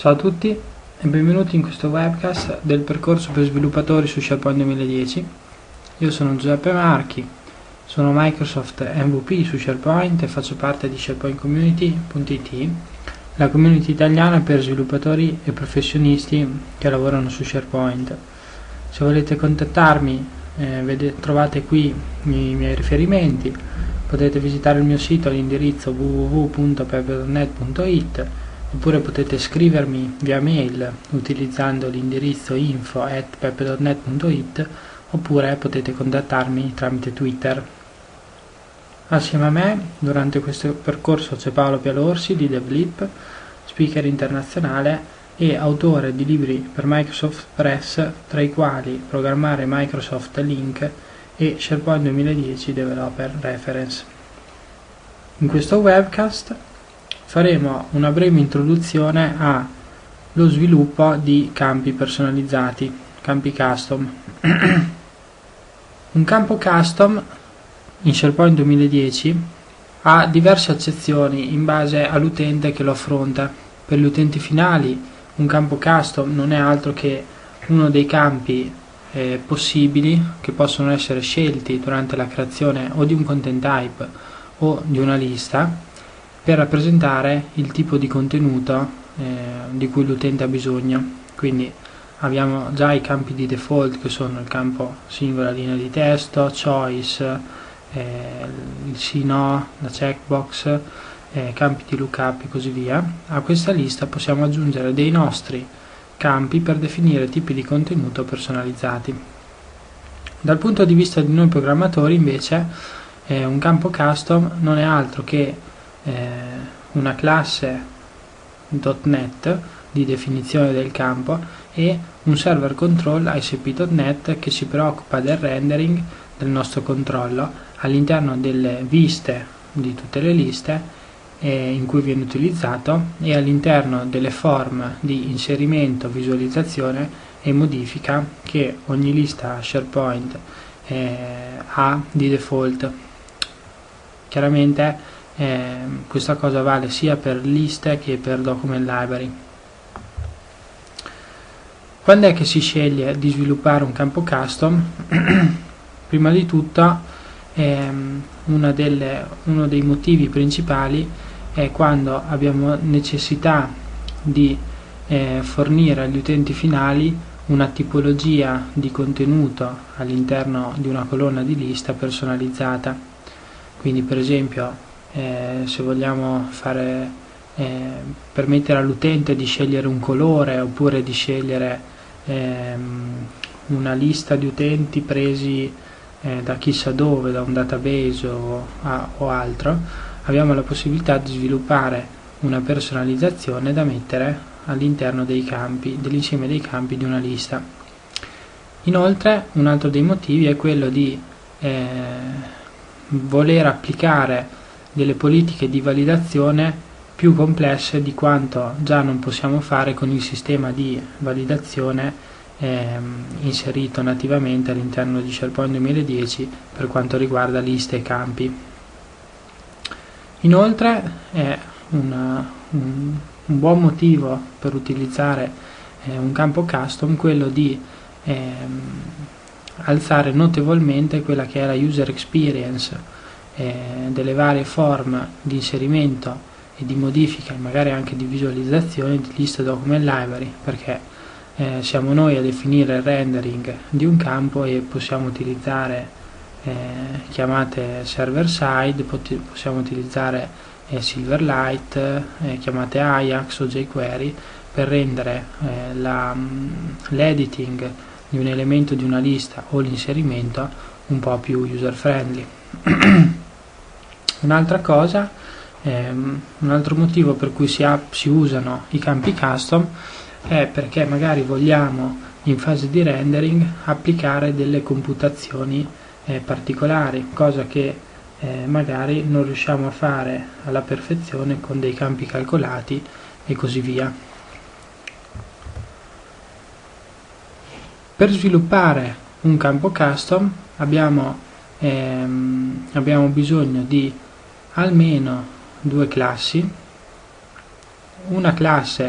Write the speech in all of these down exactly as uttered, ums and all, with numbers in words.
Ciao a tutti e benvenuti in questo webcast del percorso per sviluppatori su SharePoint duemiladieci. Io sono Giuseppe Marchi, sono Microsoft M V P su SharePoint e faccio parte di SharePoint Community punto it, la community italiana per sviluppatori e professionisti che lavorano su SharePoint. Se volete contattarmi, eh, vedete, trovate qui i miei riferimenti, potete visitare il mio sito all'indirizzo w w w punto pepe punto net punto it, oppure potete scrivermi via mail utilizzando l'indirizzo info at pepe punto net punto it, oppure potete contattarmi tramite Twitter. Assieme a me durante questo percorso c'è Paolo Pialorsi di DevLip, speaker internazionale e autore di libri per Microsoft Press, tra i quali Programmare Microsoft Link e SharePoint duemiladieci Developer Reference. In questo webcast faremo una breve introduzione allo sviluppo di campi personalizzati, campi custom. Un campo custom in SharePoint duemiladieci ha diverse accezioni in base all'utente che lo affronta. Per gli utenti finali un campo custom non è altro che uno dei campi eh, possibili che possono essere scelti durante la creazione o di un content type o di una lista per rappresentare il tipo di contenuto eh, di cui l'utente ha bisogno. Quindi abbiamo già i campi di default che sono il campo singola linea di testo, choice, eh, il sì no, la checkbox, eh, campi di lookup e così via. A questa lista possiamo aggiungere dei nostri campi per definire tipi di contenuto personalizzati. Dal punto di vista di noi programmatori invece eh, un campo custom non è altro che eh, una classe .NET di definizione del campo e un server control A S P punto net che si preoccupa del rendering del nostro controllo all'interno delle viste di tutte le liste eh, in cui viene utilizzato e all'interno delle form di inserimento, visualizzazione e modifica che ogni lista SharePoint eh, ha di default. Chiaramente eh, questa cosa vale sia per liste che per document library. Quando è che si sceglie di sviluppare un campo custom? Prima di tutto ehm, una delle, uno dei motivi principali è quando abbiamo necessità di eh, fornire agli utenti finali una tipologia di contenuto all'interno di una colonna di lista personalizzata. Quindi per esempio eh, se vogliamo fare eh, permettere all'utente di scegliere un colore oppure di scegliere ehm, una lista di utenti presi eh, da chissà dove, da un database o, a, o altro, abbiamo la possibilità di sviluppare una personalizzazione da mettere all'interno dei campi, dell'insieme dei campi di una lista. Inoltre un altro dei motivi è quello di eh, voler applicare delle politiche di validazione più complesse di quanto già non possiamo fare con il sistema di validazione ehm, inserito nativamente all'interno di SharePoint duemiladieci per quanto riguarda liste e campi. Inoltre è una, un, un buon motivo per utilizzare eh, un campo custom quello di ehm, alzare notevolmente quella che è la user experience eh, delle varie form di inserimento e di modifica e magari anche di visualizzazione di lista document library, perché eh, siamo noi a definire il rendering di un campo e possiamo utilizzare eh, chiamate server side, possiamo utilizzare eh, Silverlight, eh, chiamate Ajax o jQuery per rendere eh, l'editing di un elemento di una lista o l'inserimento un po' più user friendly. Un'altra cosa, ehm, un altro motivo per cui si, ha, si usano i campi custom è perché magari vogliamo in fase di rendering applicare delle computazioni eh, particolari, cosa che eh, magari non riusciamo a fare alla perfezione con dei campi calcolati e così via. Per sviluppare un campo custom abbiamo, ehm, abbiamo bisogno di almeno due classi, una classe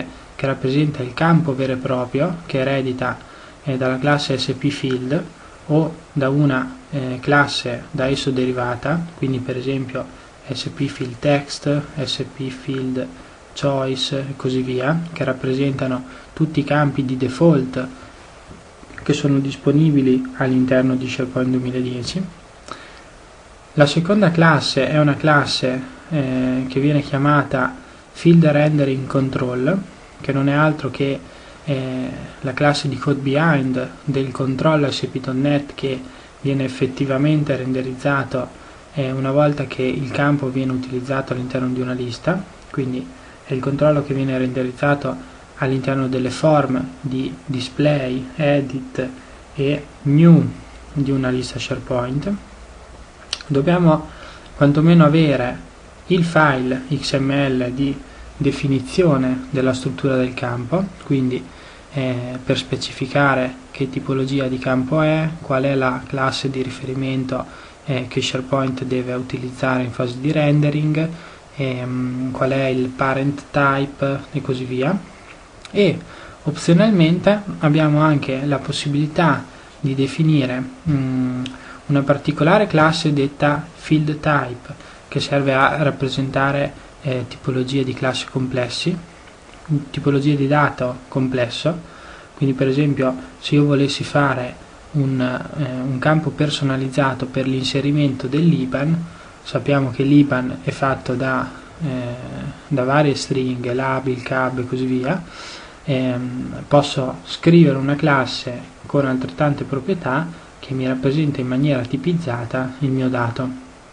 che rappresenta il campo vero e proprio, che eredita eh, dalla classe spField o da una eh, classe da esso derivata, quindi per esempio spFieldText, spFieldChoice e così via, che rappresentano tutti i campi di default che sono disponibili all'interno di SharePoint duemiladieci. La seconda classe è una classe eh, che viene chiamata Field Rendering Control, che non è altro che eh, la classe di code behind del controllo A S P punto net che viene effettivamente renderizzato eh, una volta che il campo viene utilizzato all'interno di una lista, quindi è il controllo che viene renderizzato all'interno delle form di display, edit e new di una lista SharePoint. Dobbiamo quantomeno avere il file X M L di definizione della struttura del campo, quindi eh, per specificare che tipologia di campo è, qual è la classe di riferimento eh, che SharePoint deve utilizzare in fase di rendering, ehm, qual è il parent type e così via. E opzionalmente abbiamo anche la possibilità di definire mh, una particolare classe detta field type, che serve a rappresentare eh, tipologie di classi complessi, tipologie di dato complesso. Quindi per esempio se io volessi fare un, eh, un campo personalizzato per l'inserimento dell'I B A N, sappiamo che l'I B A N è fatto da, eh, da varie stringhe, labil, cab e così via. Ehm, posso scrivere una classe con altrettante proprietà che mi rappresenta in maniera tipizzata il mio dato.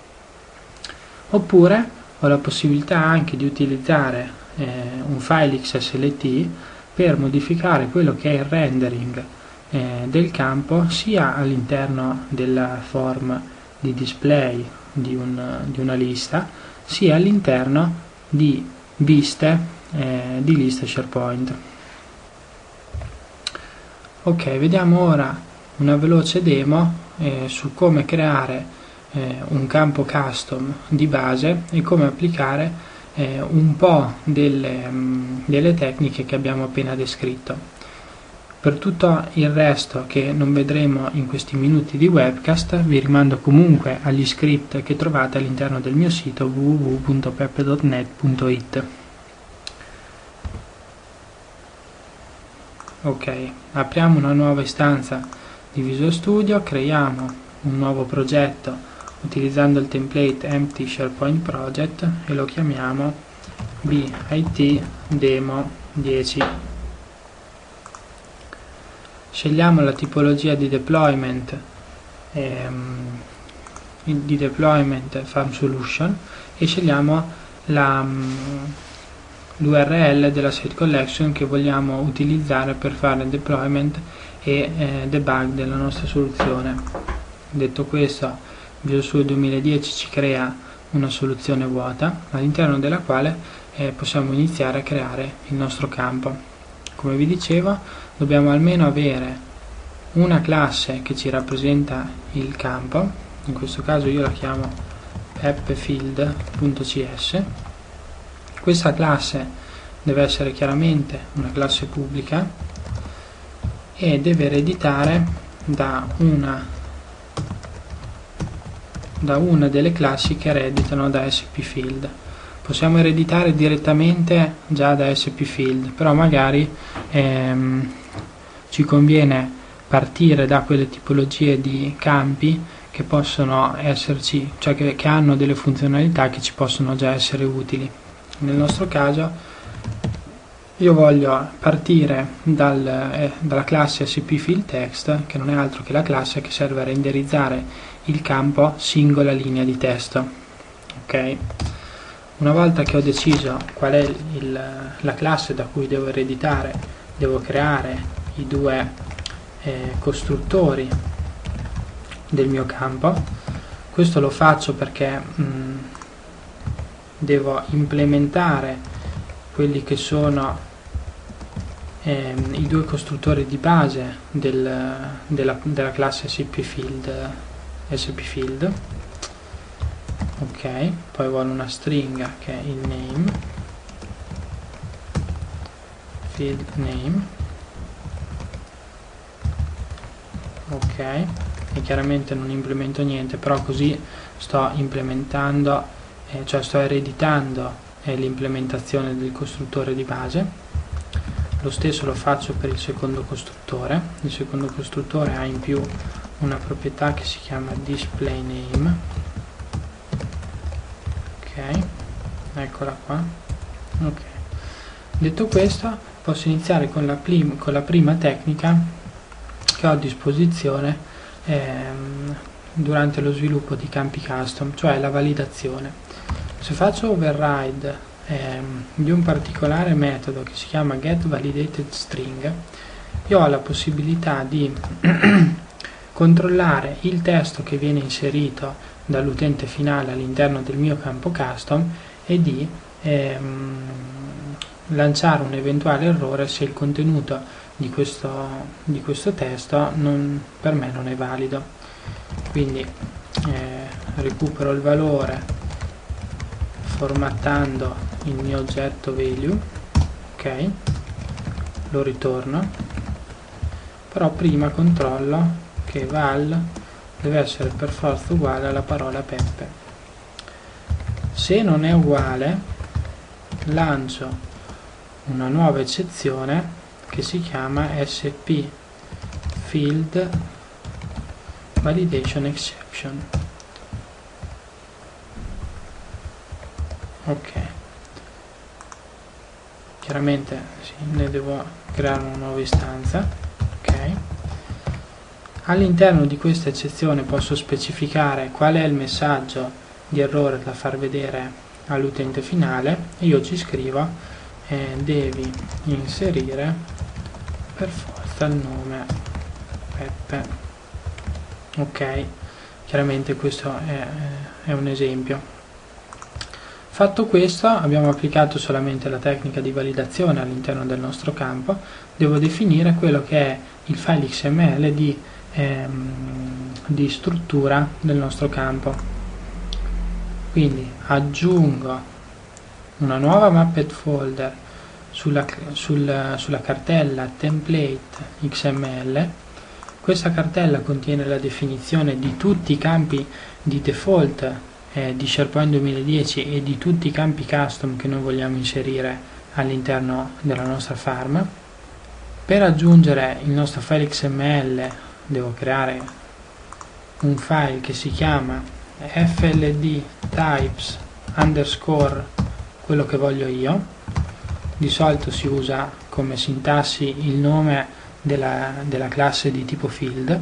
Oppure ho la possibilità anche di utilizzare eh, un file X S L T per modificare quello che è il rendering eh, del campo sia all'interno della form di display di, un, di una lista, sia all'interno di viste eh, di liste SharePoint. Ok, vediamo ora una veloce demo eh, su come creare eh, un campo custom di base e come applicare eh, un po' delle, mh, delle tecniche che abbiamo appena descritto. Per tutto il resto che non vedremo in questi minuti di webcast vi rimando comunque agli script che trovate all'interno del mio sito w w w punto peppe punto net punto it. Ok, apriamo una nuova istanza di Visual Studio, creiamo un nuovo progetto utilizzando il template empty SharePoint project e lo chiamiamo B I T demo dieci. Scegliamo la tipologia di deployment ehm, di deployment farm solution e scegliamo la l'U R L della site collection che vogliamo utilizzare per fare il deployment e eh, debug della nostra soluzione. Detto questo, Visual Studio duemiladieci ci crea una soluzione vuota all'interno della quale eh, possiamo iniziare a creare il nostro campo. Come vi dicevo, dobbiamo almeno avere una classe che ci rappresenta il campo, in questo caso io la chiamo appfield.cs. Questa classe deve essere chiaramente una classe pubblica e deve ereditare da una, da una delle classi che ereditano da spField. Possiamo ereditare direttamente già da spField, però magari ehm, ci conviene partire da quelle tipologie di campi che possono esserci, cioè che, che hanno delle funzionalità che ci possono già essere utili. Nel nostro caso io voglio partire dal, eh, dalla classe spFieldText, che non è altro che la classe che serve a renderizzare il campo singola linea di testo. Ok? Una volta che ho deciso qual è il, la classe da cui devo ereditare, devo creare i due eh, costruttori del mio campo. Questo lo faccio perché mh, devo implementare quelli che sono ehm, i due costruttori di base del, della, della classe spField, spField. Ok, poi vuole una stringa che è il name, field name, ok, e chiaramente non implemento niente, però così sto implementando, eh, cioè sto ereditando eh, l'implementazione del costruttore di base. Lo stesso lo faccio per il secondo costruttore. Il secondo costruttore ha in più una proprietà che si chiama display name, ok, eccola qua, ok. Detto questo, posso iniziare con la, prim con la prima tecnica che ho a disposizione ehm, durante lo sviluppo di campi custom, cioè la validazione. Se faccio override ehm, di un particolare metodo che si chiama getValidatedString, io ho la possibilità di controllare il testo che viene inserito dall'utente finale all'interno del mio campo custom e di ehm, lanciare un eventuale errore se il contenuto di questo, di questo testo non, per me non è valido. Quindi eh, recupero il valore formattando il mio oggetto value, ok, lo ritorno, però prima controllo che val deve essere per forza uguale alla parola Peppe. Se non è uguale, lancio una nuova eccezione che si chiama S P Field Validation Exception. Ok, chiaramente sì, ne devo creare una nuova istanza. Ok, all'interno di questa eccezione posso specificare qual è il messaggio di errore da far vedere all'utente finale e io ci scrivo eh, devi inserire per forza il nome Peppe. Ok, chiaramente questo è, è un esempio. Fatto questo, abbiamo applicato solamente la tecnica di validazione all'interno del nostro campo. Devo definire quello che è il file X M L di, ehm, di struttura del nostro campo. Quindi aggiungo una nuova mapped folder sulla, sul, sulla cartella template X M L. Questa cartella contiene la definizione di tutti i campi di default eh, di SharePoint duemiladieci e di tutti i campi custom che noi vogliamo inserire all'interno della nostra farm. Per aggiungere il nostro file X M L devo creare un file che si chiama fld types underscore quello che voglio io. Di solito si usa come sintassi il nome della, della classe di tipo field.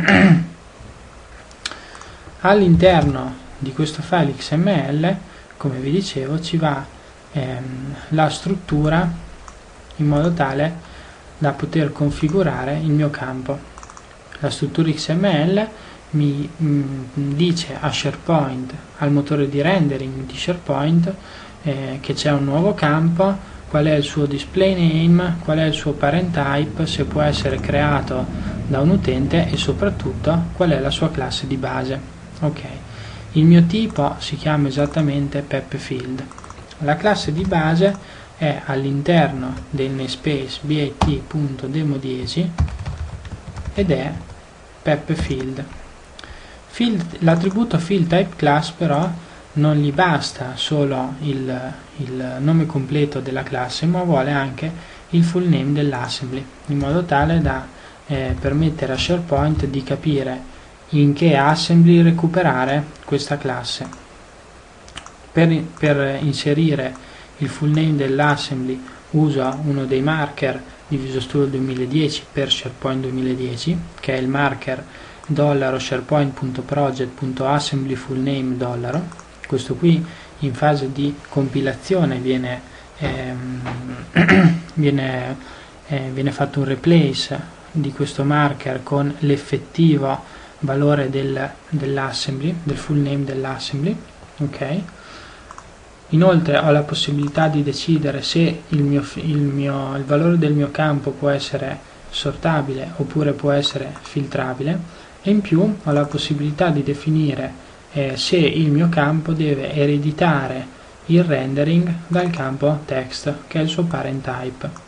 All'interno di questo file X M L, come vi dicevo, ci va ehm, la struttura in modo tale da poter configurare il mio campo. La struttura X M L mi mh, dice a SharePoint, al motore di rendering di SharePoint, eh, che c'è un nuovo campo, qual è il suo display name, qual è il suo parent type, se può essere creato da un utente e soprattutto qual è la sua classe di base. Ok, il mio tipo si chiama esattamente PeppeField. La classe di base è all'interno del namespace bit.demo dieci ed è PeppeField. L'attributo fieldTypeClass però non gli basta solo il, il nome completo della classe, ma vuole anche il full name dell'assembly, in modo tale da eh, permettere a SharePoint di capire in che assembly recuperare questa classe. Per, per inserire il full name dell'assembly uso uno dei marker di Visual Studio duemiladieci per SharePoint duemiladieci, che è il marker dollaro sharepoint.project.assembly full name dollaro. Questo qui in fase di compilazione viene, ehm, viene, eh, viene fatto un replace di questo marker con l'effettivo valore del, dell'assembly, del full name dell'assembly. Okay. Inoltre ho la possibilità di decidere se il, mio, il, mio, il valore del mio campo può essere sortabile oppure può essere filtrabile, e in più ho la possibilità di definire eh, se il mio campo deve ereditare il rendering dal campo text, che è il suo parent type.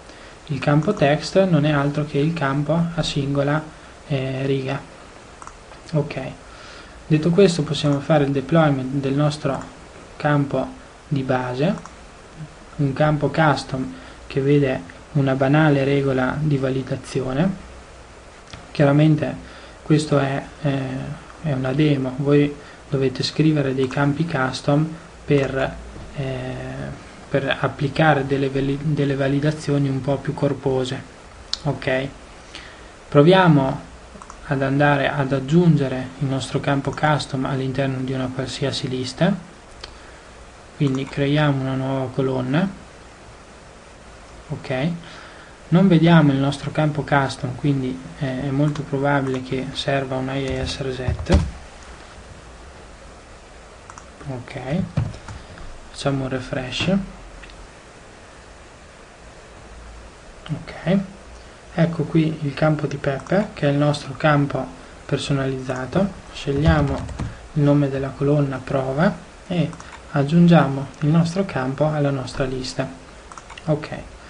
il campo text non è altro che il campo a singola eh, riga. Ok, detto questo possiamo fare il deployment del nostro campo di base, un campo custom che vede una banale regola di validazione. Chiaramente questo è, eh, è una demo, voi dovete scrivere dei campi custom per, eh, per applicare delle, delle validazioni un po' più corpose. Ok, proviamo ad andare ad aggiungere il nostro campo custom all'interno di una qualsiasi lista. Quindi creiamo una nuova colonna. Ok, non vediamo il nostro campo custom, quindi eh, è molto probabile che serva un I I S reset. Ok, facciamo un refresh. Ok, ecco qui il campo di Peppe, che è il nostro campo personalizzato. Scegliamo il nome della colonna prova e aggiungiamo il nostro campo alla nostra lista. Ok,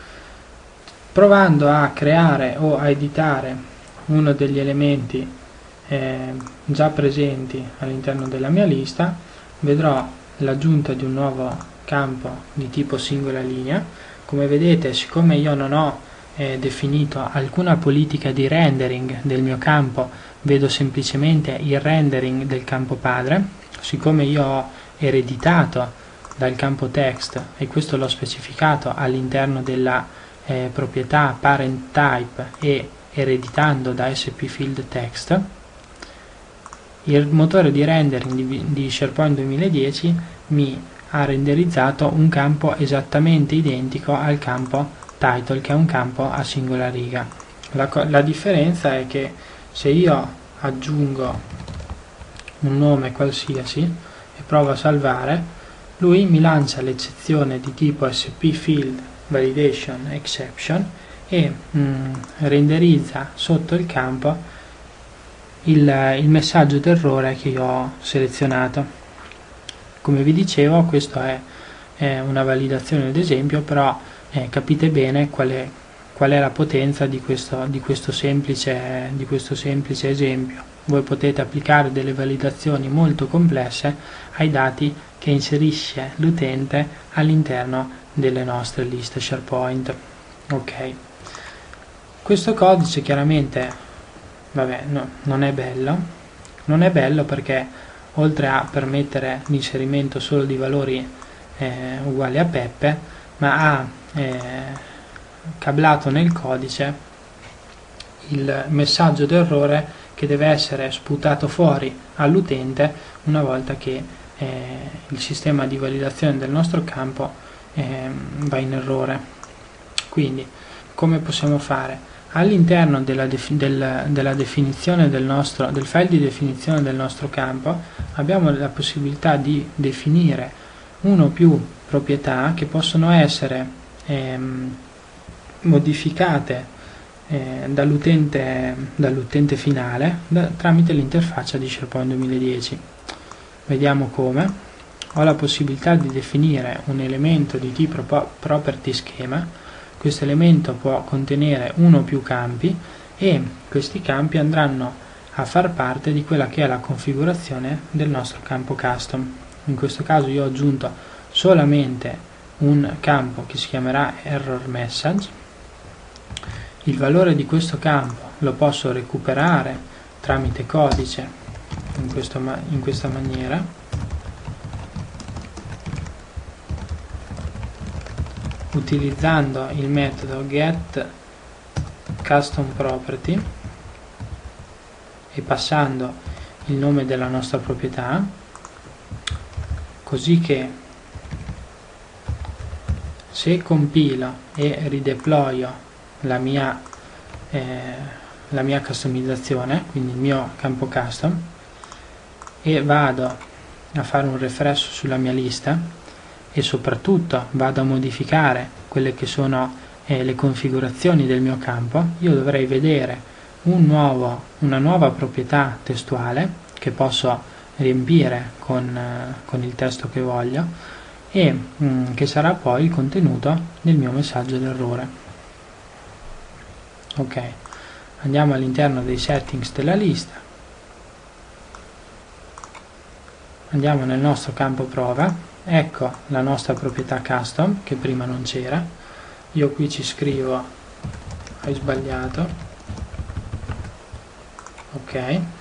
provando a creare o a editare uno degli elementi eh, già presenti all'interno della mia lista, vedrò l'aggiunta di un nuovo campo di tipo singola linea. Come vedete, siccome io non ho eh, definito alcuna politica di rendering del mio campo, vedo semplicemente il rendering del campo padre. Siccome io ho ereditato dal campo text e questo l'ho specificato all'interno della eh, proprietà parent type e ereditando da spfield text, il motore di rendering di, di SharePoint duemiladieci mi ha renderizzato un campo esattamente identico al campo title, che è un campo a singola riga. La, la differenza è che se io aggiungo un nome qualsiasi e provo a salvare, lui mi lancia l'eccezione di tipo spfield validation exception e mm, renderizza sotto il campo il, il messaggio d'errore che io ho selezionato. Come vi dicevo, questa è, è una validazione ad esempio, però eh, capite bene qual è, qual è la potenza di questo, di, questo semplice, di questo semplice esempio. Voi potete applicare delle validazioni molto complesse ai dati che inserisce l'utente all'interno delle nostre liste SharePoint. Ok, questo codice chiaramente vabbè, no, non è bello, non è bello perché oltre a permettere l'inserimento solo di valori eh, uguali a Peppe, ma ha eh, cablato nel codice il messaggio d'errore che deve essere sputato fuori all'utente una volta che eh, il sistema di validazione del nostro campo eh, va in errore. Quindi come possiamo fare? All'interno della, defi del, della definizione del nostro del file di definizione del nostro campo abbiamo la possibilità di definire uno o più proprietà che possono essere ehm, modificate eh, dall'utente dall'utente finale da, tramite l'interfaccia di SharePoint duemiladieci. Vediamo come. Ho la possibilità di definire un elemento di tipo property schema. Questo elemento può contenere uno o più campi e questi campi andranno a far parte di quella che è la configurazione del nostro campo custom. In questo caso io ho aggiunto solamente un campo che si chiamerà error message. Il valore di questo campo lo posso recuperare tramite codice in, questo, in questa maniera. Utilizzando il metodo get custom property e passando il nome della nostra proprietà, così che se compilo e rideployo la mia, eh, la mia customizzazione, quindi il mio campo custom, e vado a fare un refresh sulla mia lista e soprattutto vado a modificare quelle che sono eh, le configurazioni del mio campo, io dovrei vedere un nuovo, una nuova proprietà testuale che posso riempire con, eh, con il testo che voglio e mh, che sarà poi il contenuto del mio messaggio d'errore. Ok, andiamo all'interno dei settings della lista, andiamo nel nostro campo prova, ecco la nostra proprietà custom che prima non c'era. Io qui ci scrivo hai sbagliato, ok,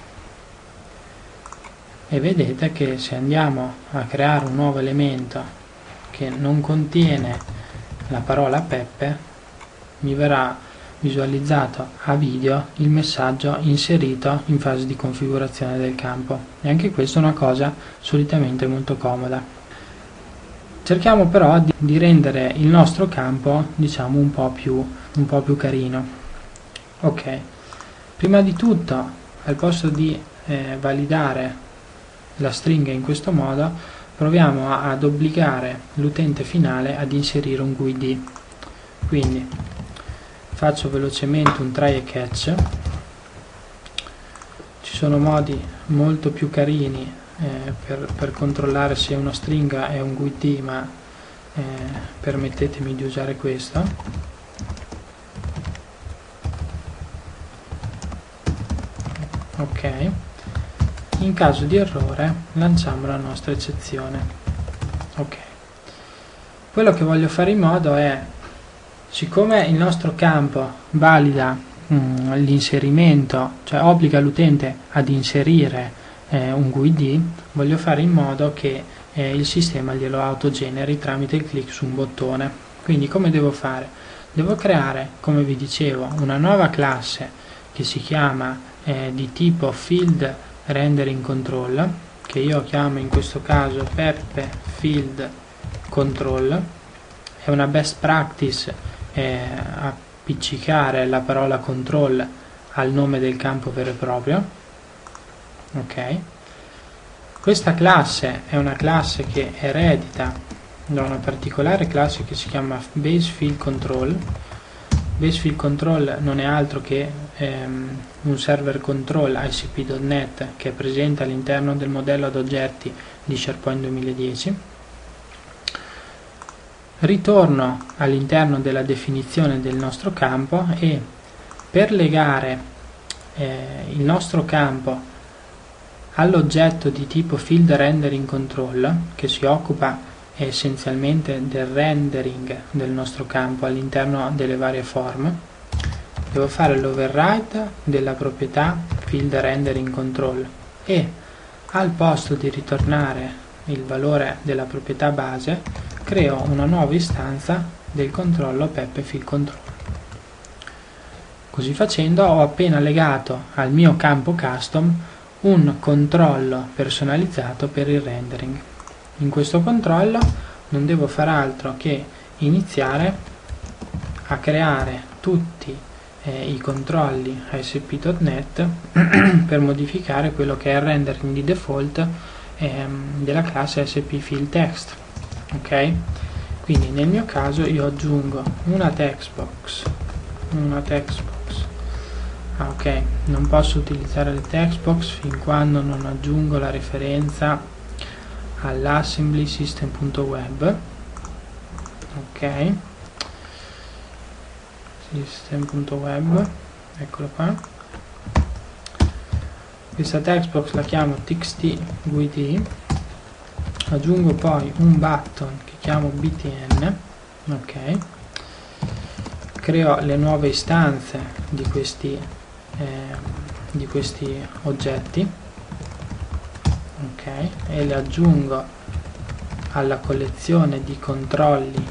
e vedete che se andiamo a creare un nuovo elemento che non contiene la parola Peppe, mi verrà visualizzato a video il messaggio inserito in fase di configurazione del campo, e anche questa è una cosa solitamente molto comoda. Cerchiamo però di, di rendere il nostro campo, diciamo, un po' più, un po' più carino. Ok, prima di tutto, al posto di eh, validare la stringa in questo modo, proviamo a, ad obbligare l'utente finale ad inserire un G U I D. Quindi faccio velocemente un try e catch. Ci sono modi molto più carini eh, per, per controllare se una stringa è un G U I D, ma eh, permettetemi di usare questo. Ok, in caso di errore lanciamo la nostra eccezione. Ok, quello che voglio fare in modo è, siccome il nostro campo valida mm, l'inserimento, cioè obbliga l'utente ad inserire eh, un G U I D, voglio fare in modo che eh, il sistema glielo autogeneri tramite il clic su un bottone. Quindi come devo fare? Devo creare, come vi dicevo, una nuova classe che si chiama eh, di tipo field rendering control, che io chiamo in questo caso Peppe field control. È una best practice eh, appiccicare la parola control al nome del campo vero e proprio. Ok, questa classe è una classe che eredita da una particolare classe che si chiama base field control. Base field control non è altro che ehm, un server control A S P punto net che è presente all'interno del modello ad oggetti di SharePoint duemiladieci. Ritorno all'interno della definizione del nostro campo e per legare eh, il nostro campo all'oggetto di tipo field rendering control, che si occupa essenzialmente del rendering del nostro campo all'interno delle varie form, devo fare l'override della proprietà field rendering control e al posto di ritornare il valore della proprietà base creo una nuova istanza del controllo Peppe field control. Così facendo ho appena legato al mio campo custom un controllo personalizzato per il rendering. In questo controllo non devo fare altro che iniziare a creare tutti eh, i controlli A S P punto net per modificare quello che è il rendering di default ehm, della classe A S P field text. Ok, quindi nel mio caso io aggiungo una text box, una text box. Ah, ok, non posso utilizzare le text box fin quando non aggiungo la referenza all'assembly system.web. Ok, system.web, eccolo qua. Questa text box la chiamo txt G U I D, aggiungo poi un button che chiamo B T N. Ok, creo le nuove istanze di questi eh, di questi oggetti. Ok, e le aggiungo alla collezione di controlli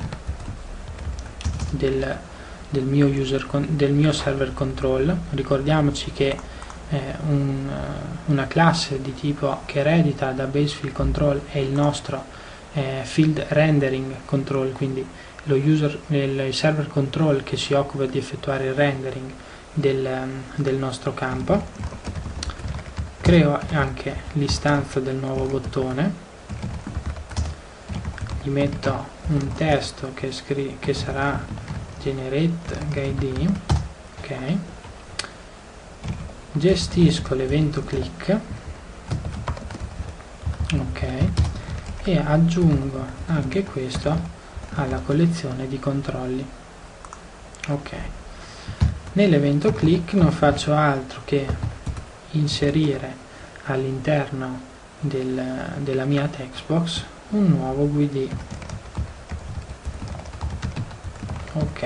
del, del, mio, user con, del mio server control. Ricordiamoci che eh, un, una classe di tipo che eredita da base field control è il nostro eh, field rendering control, quindi lo user, il, il server control che si occupa di effettuare il rendering del, del nostro campo. Creo anche l'istanza del nuovo bottone, gli metto un testo che, che sarà generate guide. Ok, gestisco l'evento click. Ok, e aggiungo anche questo alla collezione di controlli. Ok, Nell'evento click non faccio altro che inserire all'interno del, della mia textbox un nuovo G U I D. Ok,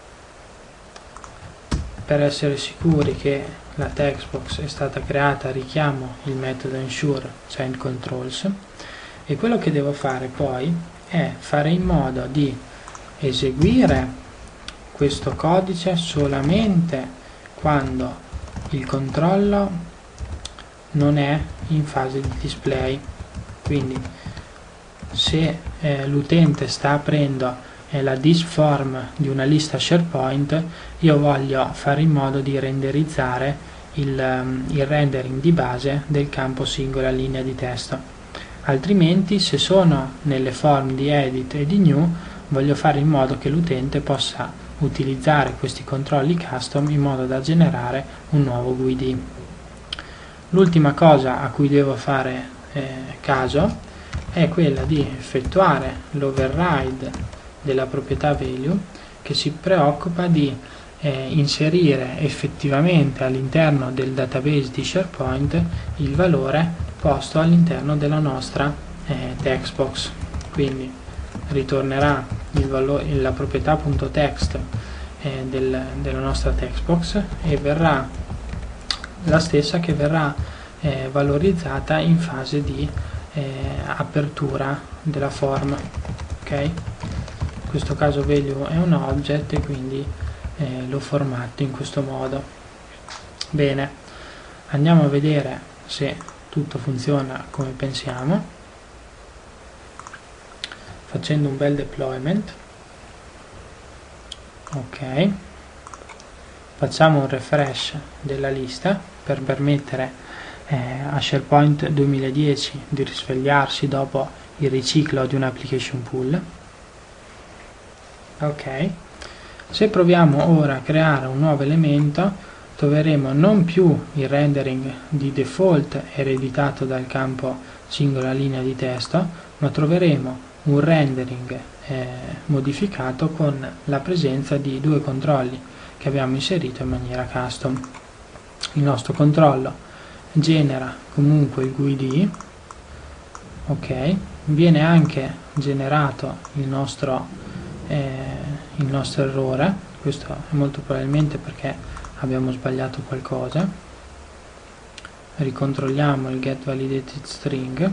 per essere sicuri che la textbox è stata creata richiamo il metodo ensure change controls, e quello che devo fare poi è fare in modo di eseguire questo codice solamente quando il controllo non è in fase di display. Quindi se eh, l'utente sta aprendo eh, la disform di una lista SharePoint, io voglio fare in modo di renderizzare il, um, il rendering di base del campo singola linea di testo. Altrimenti, se sono nelle form di edit e di new, voglio fare in modo che l'utente possa utilizzare questi controlli custom in modo da generare un nuovo G U I D. L'ultima cosa a cui devo fare eh, caso è quella di effettuare l'override della proprietà value, che si preoccupa di eh, inserire effettivamente all'interno del database di SharePoint il valore posto all'interno della nostra eh, textbox. Quindi ritornerà il valore, la proprietà.text eh, del, della nostra textbox, e verrà la stessa che verrà eh, valorizzata in fase di eh, apertura della form. Ok, in questo caso value è un object e quindi eh, lo formatto in questo modo. Bene, andiamo a vedere se tutto funziona come pensiamo, facendo un bel deployment. Ok, facciamo un refresh della lista per permettere eh, a SharePoint duemiladieci di risvegliarsi dopo il riciclo di un application pool. Ok, se proviamo ora a creare un nuovo elemento, troveremo non più il rendering di default ereditato dal campo singola linea di testo, ma troveremo un rendering eh, modificato con la presenza di due controlli che abbiamo inserito in maniera custom. Il nostro controllo genera comunque il G U I D, ok, viene anche generato il nostro, eh, il nostro errore. Questo è molto probabilmente perché abbiamo sbagliato qualcosa. Ricontrolliamo il get validated string,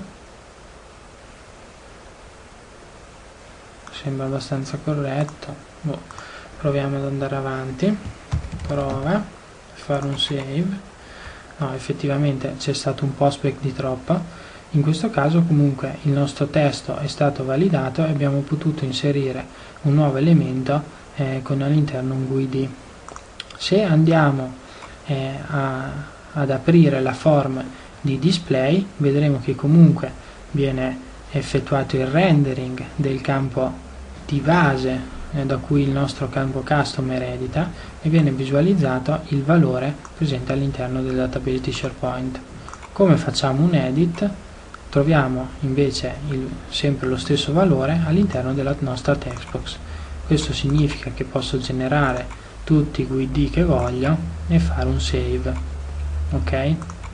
sembra abbastanza corretto. Boh, proviamo ad andare avanti, prova, fare un save. No, effettivamente c'è stato un postback di troppo. In questo caso comunque il nostro testo è stato validato e abbiamo potuto inserire un nuovo elemento eh, con all'interno un G U I D. Se andiamo eh, a, ad aprire la form di display, vedremo che comunque viene effettuato il rendering del campo di base eh, da cui il nostro campo custom eredita, e viene visualizzato il valore presente all'interno del database di SharePoint. Come facciamo un edit, troviamo invece il, sempre lo stesso valore all'interno della nostra textbox. Questo significa che posso generare tutti i G U I D che voglio e fare un save. Ok?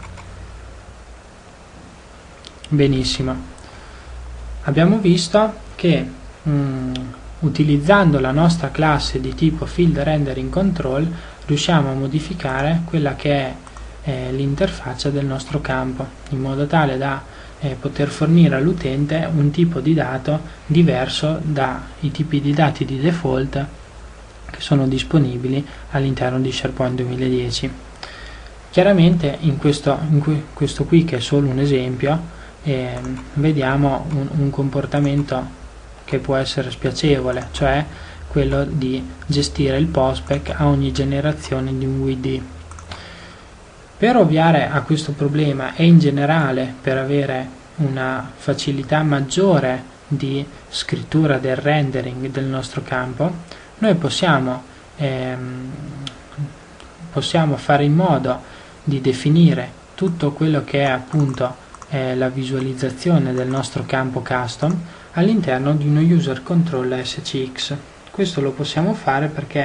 Benissimo. Abbiamo visto che mm, utilizzando la nostra classe di tipo Field Rendering Control riusciamo a modificare quella che è eh, l'interfaccia del nostro campo, in modo tale da eh, poter fornire all'utente un tipo di dato diverso dai tipi di dati di default che sono disponibili all'interno di SharePoint duemiladieci. Chiaramente in questo, in que, questo qui, che è solo un esempio, eh, vediamo un, un comportamento che può essere spiacevole, cioè quello di gestire il postback a ogni generazione di un G U I D. Per ovviare a questo problema e in generale per avere una facilità maggiore di scrittura del rendering del nostro campo, noi possiamo, ehm, possiamo fare in modo di definire tutto quello che è appunto eh, la visualizzazione del nostro campo custom all'interno di uno user control S C X. Questo lo possiamo fare perché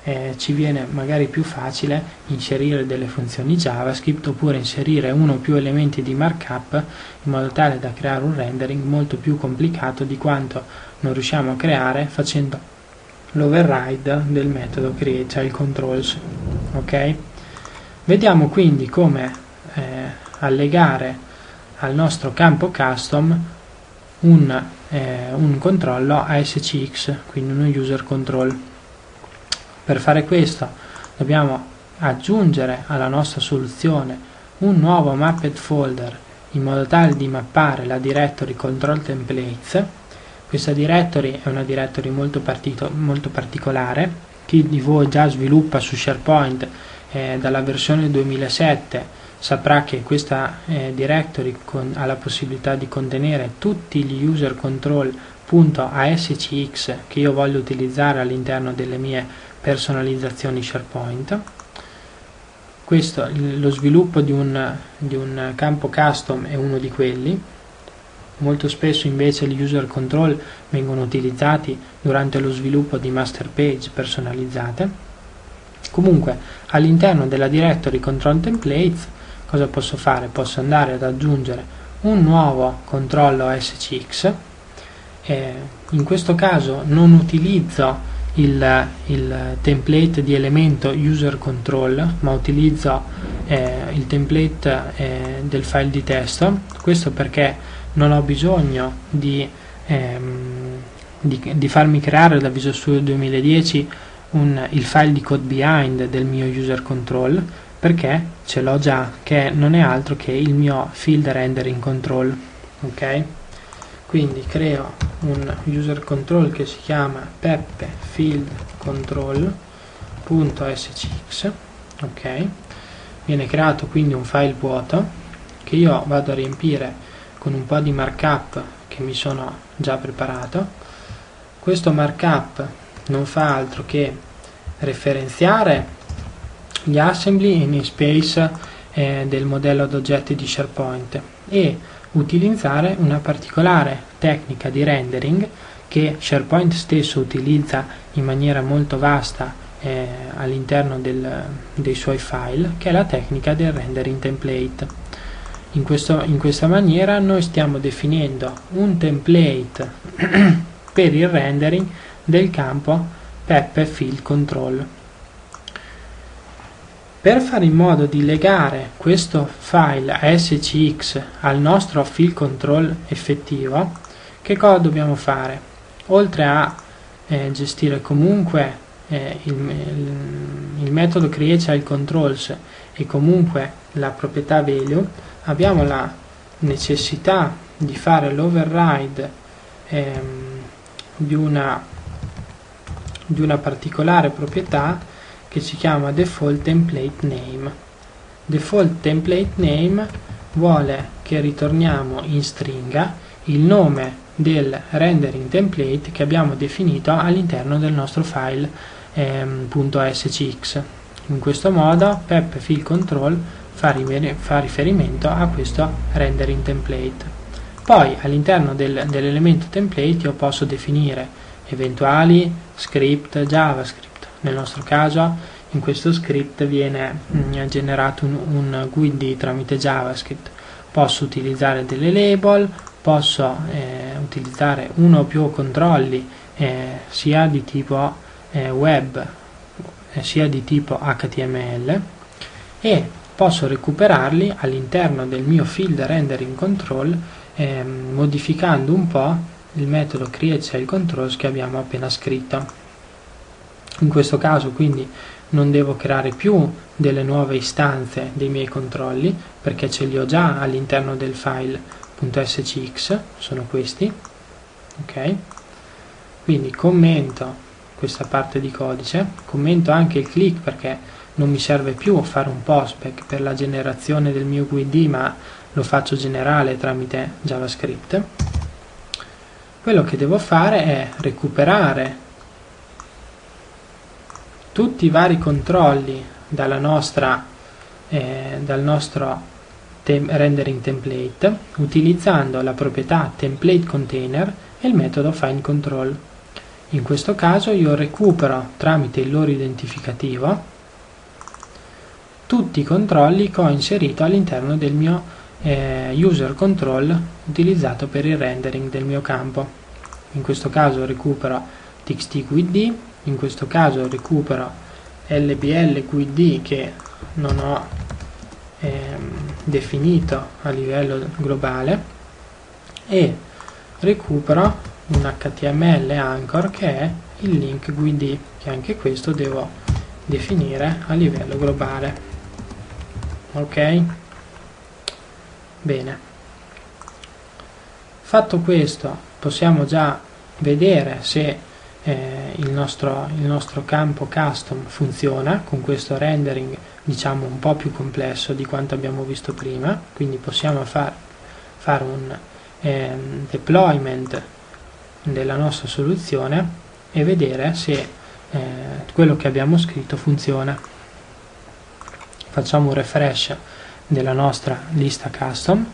eh, ci viene magari più facile inserire delle funzioni JavaScript oppure inserire uno o più elementi di markup in modo tale da creare un rendering molto più complicato di quanto non riusciamo a creare facendo l'override del metodo createChildControls. Ok? Vediamo quindi come eh, allegare al nostro campo custom un, eh, un controllo A S C X, quindi uno user control. Per fare questo dobbiamo aggiungere alla nostra soluzione un nuovo mapped folder in modo tale di mappare la directory control templates. Questa directory è una directory molto, partito, molto particolare. Chi di voi già sviluppa su SharePoint eh, dalla versione duemilasette saprà che questa eh, directory con, ha la possibilità di contenere tutti gli user control.ascx che io voglio utilizzare all'interno delle mie personalizzazioni SharePoint. Questo, lo sviluppo di un, di un campo custom è uno di quelli. Molto spesso invece gli user control vengono utilizzati durante lo sviluppo di master page personalizzate. Comunque all'interno della directory control templates cosa posso fare? Posso andare ad aggiungere un nuovo controllo A S C X. Eh, in questo caso non utilizzo il, il template di elemento user control, ma utilizzo eh, il template eh, del file di testo. Questo perché non ho bisogno di, ehm, di, di farmi creare da Visual Studio duemiladieci un, il file di code behind del mio user control, perché ce l'ho già, che non è altro che il mio field rendering control. Ok? Quindi creo un user control che si chiama peppe field control.scx. ok? Viene creato quindi un file vuoto che io vado a riempire con un po' di markup che mi sono già preparato. Questo markup non fa altro che referenziare gli assembly e namespace eh, del modello ad oggetti di SharePoint e utilizzare una particolare tecnica di rendering che SharePoint stesso utilizza in maniera molto vasta eh, all'interno del, dei suoi file, che è la tecnica del rendering template. In, questo, in questa maniera noi stiamo definendo un template per il rendering del campo peppe field control. Per fare in modo di legare questo file A S C X al nostro field control effettivo, che cosa dobbiamo fare? Oltre a eh, gestire comunque eh, il, il, il metodo createChildControls e comunque la proprietà value, abbiamo la necessità di fare l'override ehm, di, una, di una particolare proprietà che si chiama default template name. Default template name vuole che ritorniamo in stringa il nome del rendering template che abbiamo definito all'interno del nostro file ehm, .ascx. In questo modo peppe field control fa, fa riferimento a questo rendering template. Poi all'interno del, dell'elemento template io posso definire eventuali script JavaScript. Nel nostro caso in questo script viene mh, generato un, un G U I D tramite JavaScript. Posso utilizzare delle label, posso eh, utilizzare uno o più controlli eh, sia di tipo eh, web eh, sia di tipo H T M L e posso recuperarli all'interno del mio field rendering control eh, modificando un po' il metodo createChildControls che abbiamo appena scritto. In questo caso quindi non devo creare più delle nuove istanze dei miei controlli perché ce li ho già all'interno del file .scx, sono questi. Ok? Quindi commento questa parte di codice, commento anche il click perché non mi serve più fare un postback per la generazione del mio G U I D, ma lo faccio generale tramite JavaScript. Quello che devo fare è recuperare tutti i vari controlli dalla nostra, eh, dal nostro tem rendering template utilizzando la proprietà template container e il metodo find control. In questo caso io recupero tramite il loro identificativo tutti i controlli che ho inserito all'interno del mio eh, user control utilizzato per il rendering del mio campo. In questo caso recupero txtqd, in questo caso recupero lblqd che non ho ehm, definito a livello globale, e recupero un html anchor che è il link guid, che anche questo devo definire a livello globale. Ok, bene, fatto questo possiamo già vedere se eh, il, nostro, il nostro campo custom funziona con questo rendering, diciamo un po' più complesso di quanto abbiamo visto prima. Quindi possiamo far, fare un eh, deployment della nostra soluzione e vedere se eh, quello che abbiamo scritto funziona. Facciamo un refresh della nostra lista custom.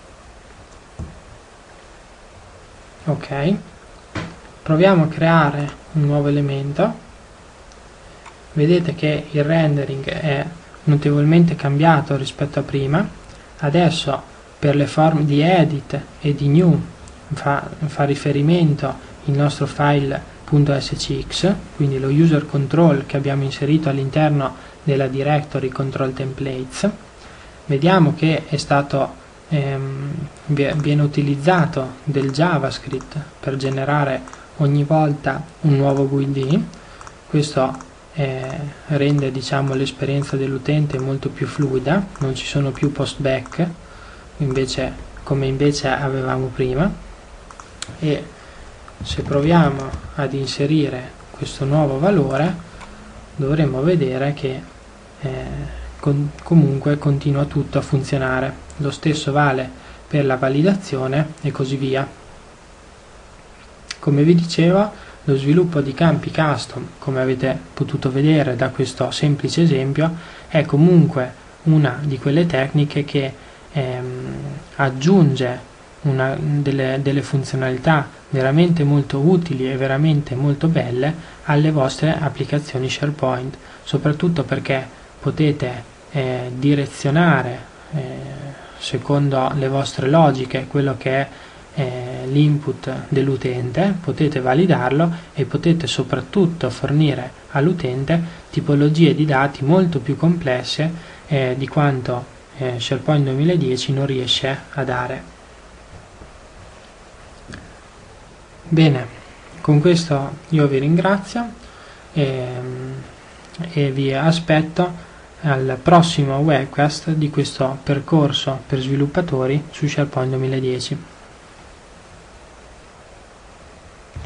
Ok, proviamo a creare un nuovo elemento. Vedete che il rendering è notevolmente cambiato rispetto a prima. Adesso per le forme di edit e di new fa, fa riferimento il nostro file .sgx, quindi lo user control che abbiamo inserito all'interno della directory control templates. Vediamo che è stato ehm, viene utilizzato del JavaScript per generare ogni volta un nuovo guid. Questo eh, rende, diciamo, l'esperienza dell'utente molto più fluida, non ci sono più post back invece, come invece avevamo prima. E se proviamo ad inserire questo nuovo valore dovremo vedere che eh, con, comunque continua tutto a funzionare. Lo stesso vale per la validazione e così via. Come vi dicevo, lo sviluppo di campi custom, come avete potuto vedere da questo semplice esempio, è comunque una di quelle tecniche che ehm, aggiunge una delle, delle funzionalità veramente molto utili e veramente molto belle alle vostre applicazioni SharePoint, soprattutto perché potete eh, direzionare eh, secondo le vostre logiche quello che è eh, l'input dell'utente, potete validarlo e potete soprattutto fornire all'utente tipologie di dati molto più complesse eh, di quanto eh, SharePoint duemiladieci non riesce a dare. Bene, con questo io vi ringrazio e, e vi aspetto al prossimo webcast di questo percorso per sviluppatori su SharePoint duemiladieci.